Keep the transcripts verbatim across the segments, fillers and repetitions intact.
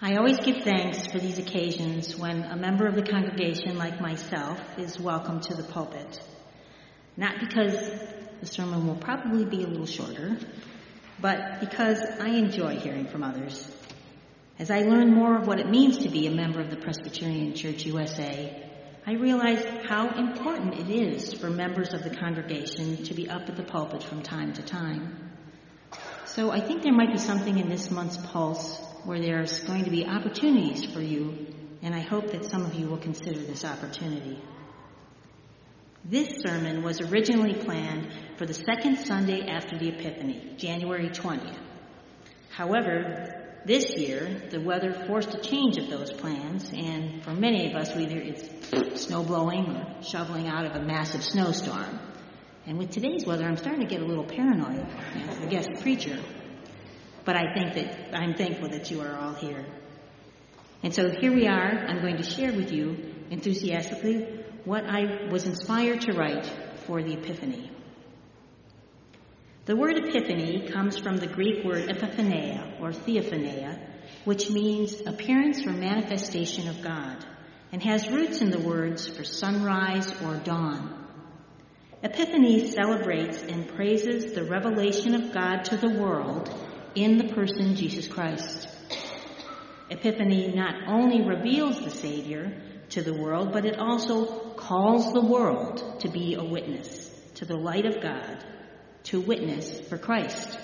I always give thanks for these occasions when a member of the congregation like myself is welcome to the pulpit. Not because the sermon will probably be a little shorter, but because I enjoy hearing from others. As I learn more of what it means to be a member of the Presbyterian Church U S A, I realize how important it is for members of the congregation to be up at the pulpit from time to time. So I think there might be something in this month's Pulse where there's going to be opportunities for you, and I hope that some of you will consider this opportunity. This sermon was originally planned for the second Sunday after the Epiphany, January twentieth. However, this year, the weather forced a change of those plans, and for many of us, either it's snow blowing or shoveling out of a massive snowstorm. And with today's weather, I'm starting to get a little paranoid as the guest preacher. But I think that I'm thankful that you are all here. And so here we are. I'm going to share with you enthusiastically what I was inspired to write for the Epiphany. The word epiphany comes from the Greek word epiphaneia, or theophaneia, which means appearance or manifestation of God, and has roots in the words for sunrise or dawn. Epiphany celebrates and praises the revelation of God to the world in the person Jesus Christ. Epiphany not only reveals the Savior to the world, but it also calls the world to be a witness to the light of God, to witness for Christ.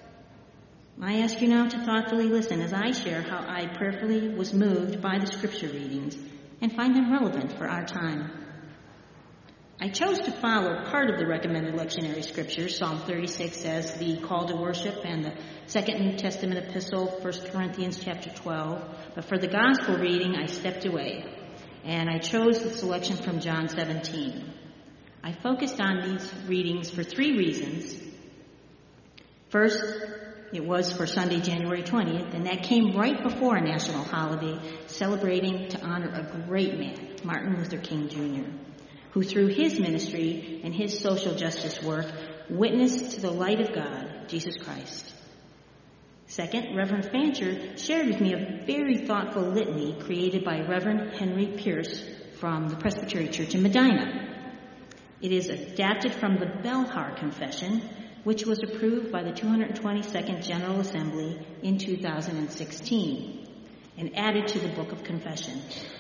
I ask you now to thoughtfully listen as I share how I prayerfully was moved by the scripture readings and find them relevant for our time. I chose to follow part of the recommended lectionary scriptures, Psalm thirty-six as the call to worship, and the Second New Testament epistle, First Corinthians chapter twelve. But for the gospel reading, I stepped away, and I chose the selection from John seventeen. I focused on these readings for three reasons. First, it was for Sunday, January twentieth, and that came right before a national holiday celebrating to honor a great man, Martin Luther King Junior, who through his ministry and his social justice work witnessed to the light of God, Jesus Christ. Second, Reverend Fancher shared with me a very thoughtful litany created by Reverend Henry Pierce from the Presbyterian Church in Medina. It is adapted from the Belhar Confession, which was approved by the two hundred twenty-second General Assembly in two thousand sixteen and added to the Book of Confession.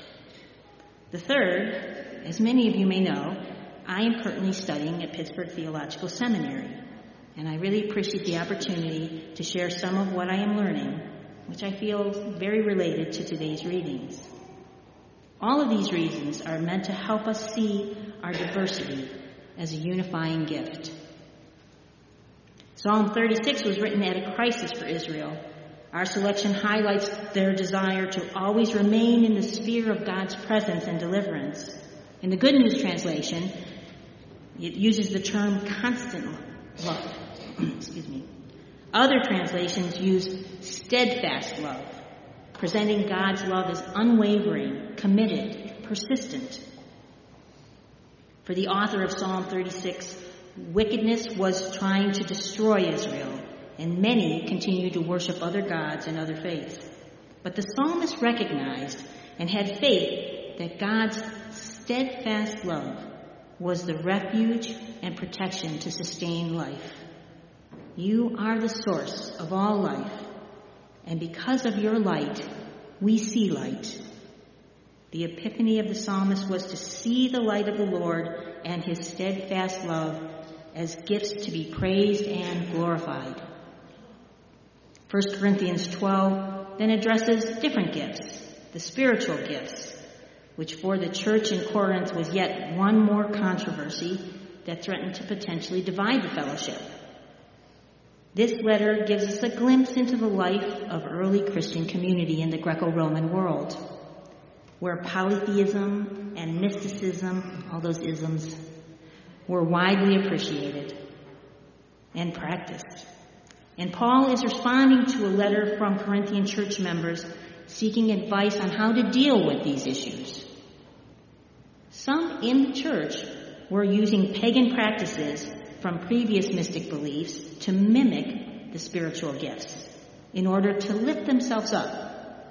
The third, as many of you may know, I am currently studying at Pittsburgh Theological Seminary, and I really appreciate the opportunity to share some of what I am learning, which I feel very related to today's readings. All of these reasons are meant to help us see our diversity as a unifying gift. Psalm thirty-six was written at a crisis for Israel. Our selection highlights their desire to always remain in the sphere of God's presence and deliverance. In the Good News Translation, it uses the term constant love. Excuse me. Other translations use steadfast love, presenting God's love as unwavering, committed, persistent. For the author of Psalm thirty-six, wickedness was trying to destroy Israel, and many continued to worship other gods and other faiths. But the psalmist recognized and had faith that God's steadfast love was the refuge and protection to sustain life. You are the source of all life, and because of your light, we see light. The epiphany of the psalmist was to see the light of the Lord and his steadfast love as gifts to be praised and glorified. First Corinthians twelve then addresses different gifts, the spiritual gifts, which for the church in Corinth was yet one more controversy that threatened to potentially divide the fellowship. This letter gives us a glimpse into the life of early Christian community in the Greco-Roman world, where polytheism and mysticism, all those isms, were widely appreciated and practiced. And Paul is responding to a letter from Corinthian church members seeking advice on how to deal with these issues. Some in the church were using pagan practices from previous mystic beliefs to mimic the spiritual gifts in order to lift themselves up.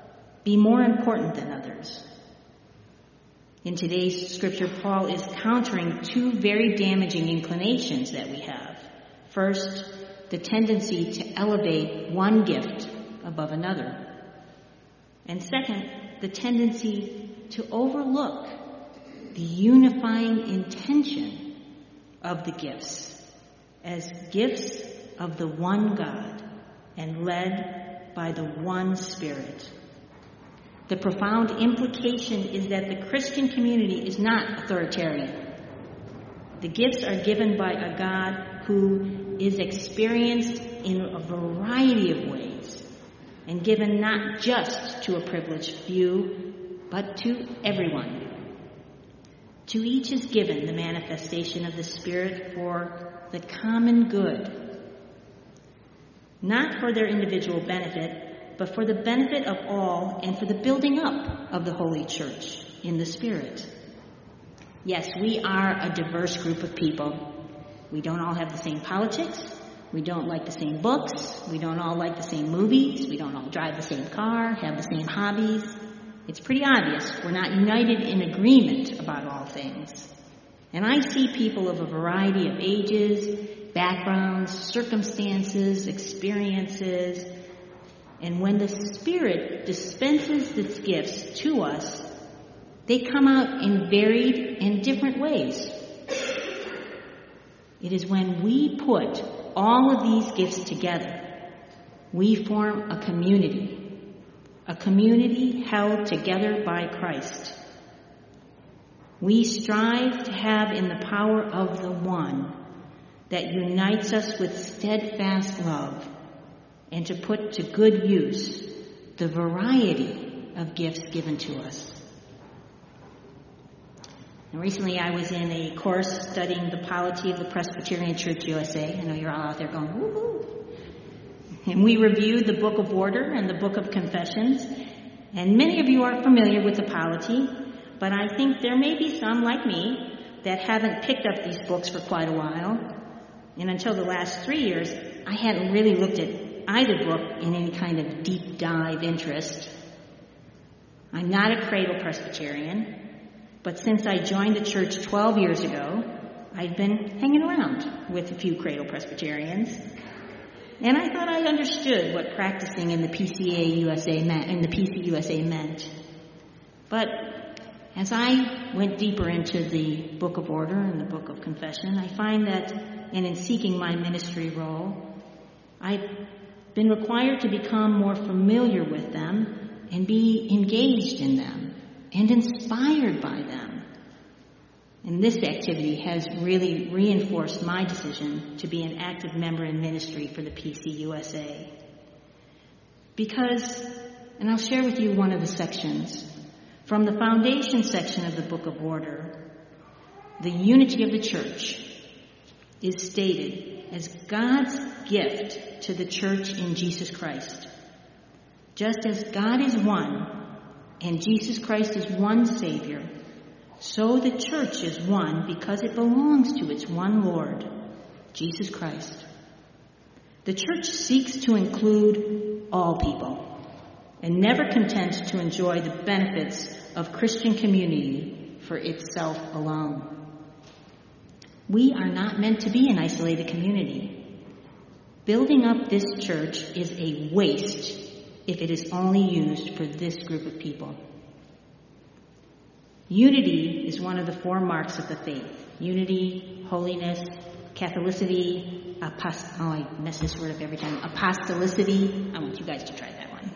be more important than others. In today's scripture, Paul is countering two very damaging inclinations that we have. First, the tendency to elevate one gift above another. And second, the tendency to overlook the unifying intention of the gifts as gifts of the one God and led by the one Spirit. The profound implication is that the Christian community is not authoritarian. The gifts are given by a God who is experienced in a variety of ways and given not just to a privileged few, but to everyone. To each is given the manifestation of the Spirit for the common good, not for their individual benefit, but for the benefit of all and for the building up of the Holy Church in the Spirit. Yes, we are a diverse group of people. We don't all have the same politics. We don't like the same books. We don't all like the same movies. We don't all drive the same car, have the same hobbies. It's pretty obvious we're not united in agreement about all things. And I see people of a variety of ages, backgrounds, circumstances, experiences. And when the Spirit dispenses its gifts to us, they come out in varied and different ways. It is when we put all of these gifts together, we form a community. A community held together by Christ. We strive to have in the power of the one that unites us with steadfast love and to put to good use the variety of gifts given to us. And recently I was in a course studying the polity of the Presbyterian Church U S A. I know you're all out there going, woohoo! And we reviewed the Book of Order and the Book of Confessions. And many of you are familiar with the polity, but I think there may be some, like me, that haven't picked up these books for quite a while. And until the last three years, I hadn't really looked at either book in any kind of deep dive interest. I'm not a cradle Presbyterian, but since I joined the church twelve years ago, I've been hanging around with a few cradle Presbyterians. And I thought I understood what practicing in the P C A U S A meant, in the P C U S A meant. But as I went deeper into the Book of Order and the Book of Confession, I find that, and in seeking my ministry role, I've been required to become more familiar with them and be engaged in them and inspired by them. And this activity has really reinforced my decision to be an active member in ministry for the P C U S A. Because, and I'll share with you one of the sections, from the foundation section of the Book of Order, the unity of the church is stated as God's gift to the church in Jesus Christ. Just as God is one and Jesus Christ is one Savior, so the church is one because it belongs to its one Lord, Jesus Christ. The church seeks to include all people and never content to enjoy the benefits of Christian community for itself alone. We are not meant to be an isolated community. Building up this church is a waste if it is only used for this group of people. Unity is one of the four marks of the faith. Unity, holiness, Catholicity, apost- oh, I mess this word up every time. Apostolicity. I want you guys to try that one.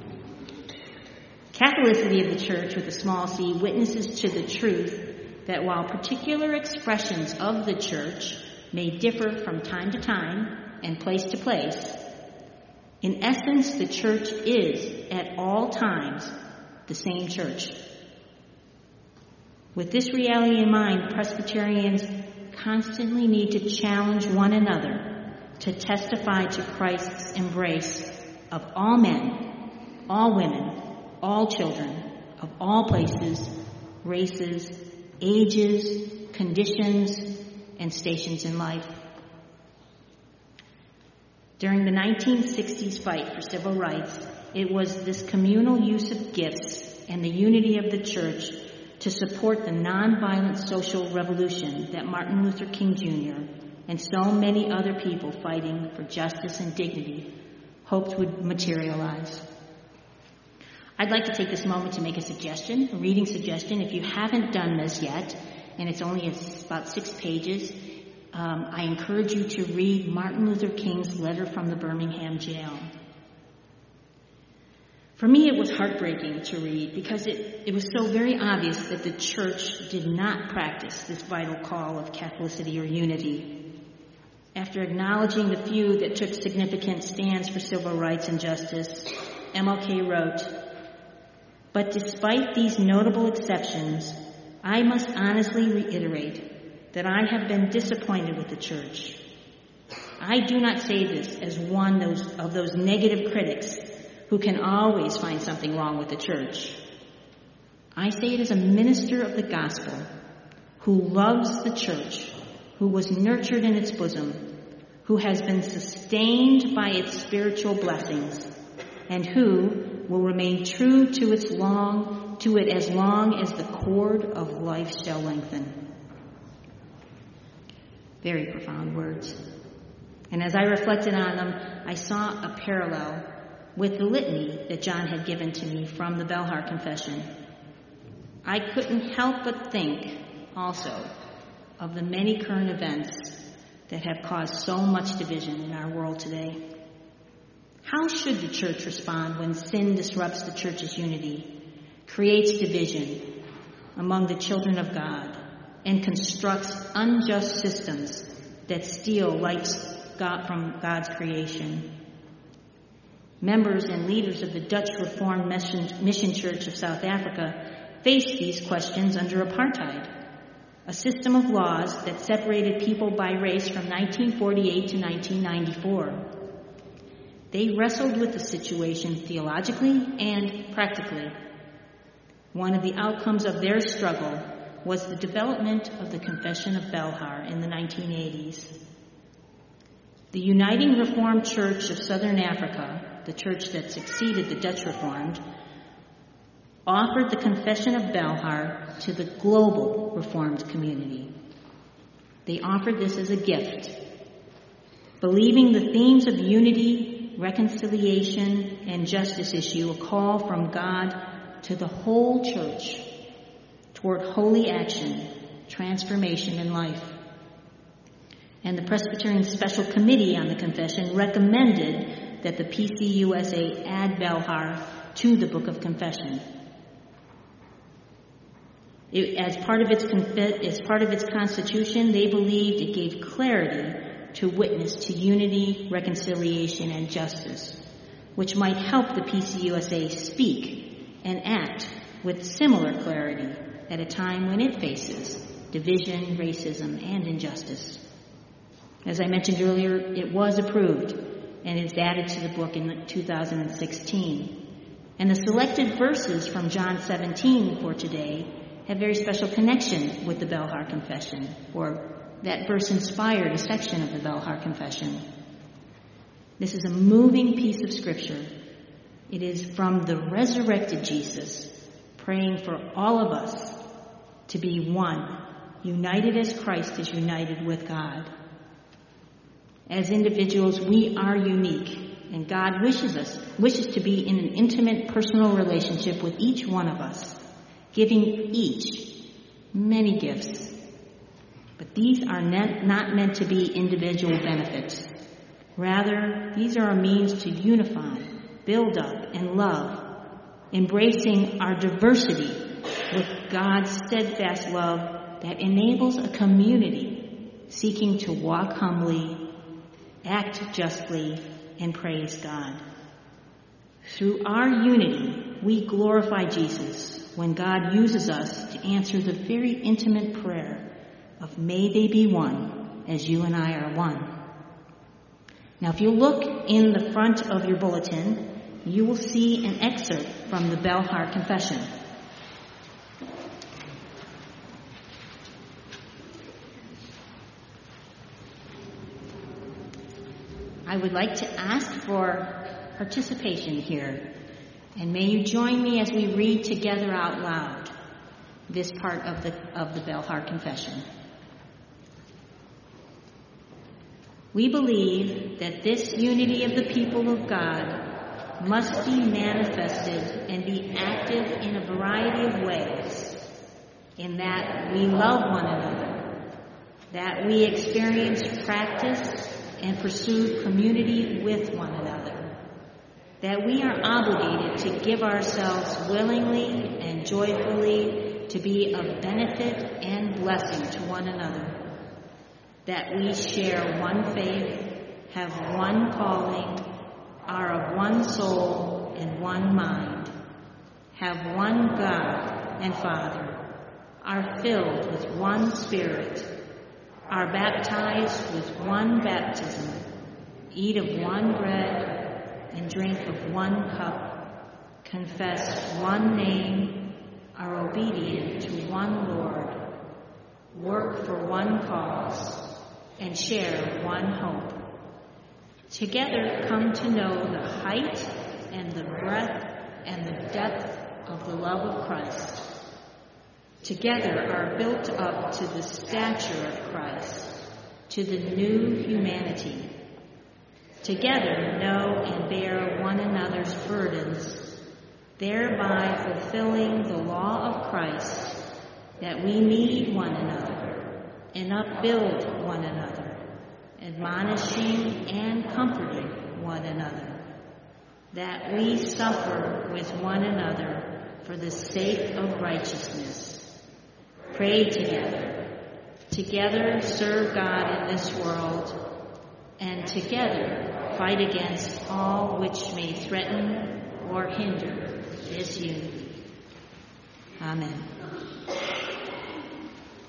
Catholicity of the church, with a small c, witnesses to the truth that while particular expressions of the church may differ from time to time and place to place, in essence, the church is, at all times, the same church. With this reality in mind, Presbyterians constantly need to challenge one another to testify to Christ's embrace of all men, all women, all children, of all places, races, ages, conditions, and stations in life. During the nineteen sixties fight for civil rights, it was this communal use of gifts and the unity of the church to support the nonviolent social revolution that Martin Luther King Junior and so many other people fighting for justice and dignity hoped would materialize. I'd like to take this moment to make a suggestion, a reading suggestion. If you haven't done this yet, and it's only about six pages, um, I encourage you to read Martin Luther King's letter from the Birmingham jail. For me, it was heartbreaking to read because it, it was so very obvious that the church did not practice this vital call of Catholicity or unity. After acknowledging the few that took significant stands for civil rights and justice, M L K wrote, "But despite these notable exceptions, I must honestly reiterate that I have been disappointed with the church. I do not say this as one of those negative critics who can always find something wrong with the church. I say it as a minister of the gospel who loves the church, who was nurtured in its bosom, who has been sustained by its spiritual blessings, and who will remain true to its long, to it as long as the cord of life shall lengthen." Very profound words. And as I reflected on them, I saw a parallel with the litany that John had given to me from the Belhar Confession. I couldn't help but think also of the many current events that have caused so much division in our world today. How should the church respond when sin disrupts the church's unity, creates division among the children of God, and constructs unjust systems that steal life from God's creation? Members and leaders of the Dutch Reformed Mission Church of South Africa faced these questions under apartheid, a system of laws that separated people by race from nineteen forty-eight to nineteen ninety-four. They wrestled with the situation theologically and practically. One of the outcomes of their struggle was the development of the Confession of Belhar in the nineteen eighties. The Uniting Reformed Church of Southern Africa, the church that succeeded the Dutch Reformed, offered the Confession of Belhar to the global Reformed community. They offered this as a gift, believing the themes of unity, reconciliation, and justice issue a call from God to the whole church toward holy action, transformation, and life. And the Presbyterian Special Committee on the Confession recommended that the P C U S A add Belhar to the Book of Confession. It, as part of its as part of its constitution, they believed it gave clarity to witness to unity, reconciliation, and justice, which might help the P C U S A speak and act with similar clarity at a time when it faces division, racism, and injustice. As I mentioned earlier, it was approved and is added to the book in two thousand sixteen. And the selected verses from John seventeen for today have very special connection with the Belhar Confession, or that verse inspired a section of the Belhar Confession. This is a moving piece of scripture. It is from the resurrected Jesus praying for all of us to be one, united as Christ is united with God. As individuals, we are unique, and God wishes us wishes to be in an intimate, personal relationship with each one of us, giving each many gifts. But these are not meant to be individual benefits. Rather, these are a means to unify, build up, and love, embracing our diversity with God's steadfast love that enables a community seeking to walk humbly, act justly, and praise God. Through our unity, we glorify Jesus when God uses us to answer the very intimate prayer of "May they be one as you and I are one." Now, if you look in the front of your bulletin, you will see an excerpt from the Belhar Confession. I would like to ask for participation here. And may you join me as we read together out loud this part of the, of the Belhar Confession. We believe that this unity of the people of God must be manifested and be active in a variety of ways, in that we love one another, that we experience, practice, and pursue community with one another, that we are obligated to give ourselves willingly and joyfully to be of benefit and blessing to one another, that we share one faith, have one calling, are of one soul and one mind, have one God and Father, are filled with one Spirit, are baptized with one baptism, eat of one bread and drink of one cup, confess one name, are obedient to one Lord, work for one cause, and share one hope. Together come to know the height and the breadth and the depth of the love of Christ. Together are built up to the stature of Christ, to the new humanity. Together know and bear one another's burdens, thereby fulfilling the law of Christ, that we need one another and upbuild one another, admonishing and comforting one another, that we suffer with one another for the sake of righteousness. Pray together, together serve God in this world, and together fight against all which may threaten or hinder this unity. Amen.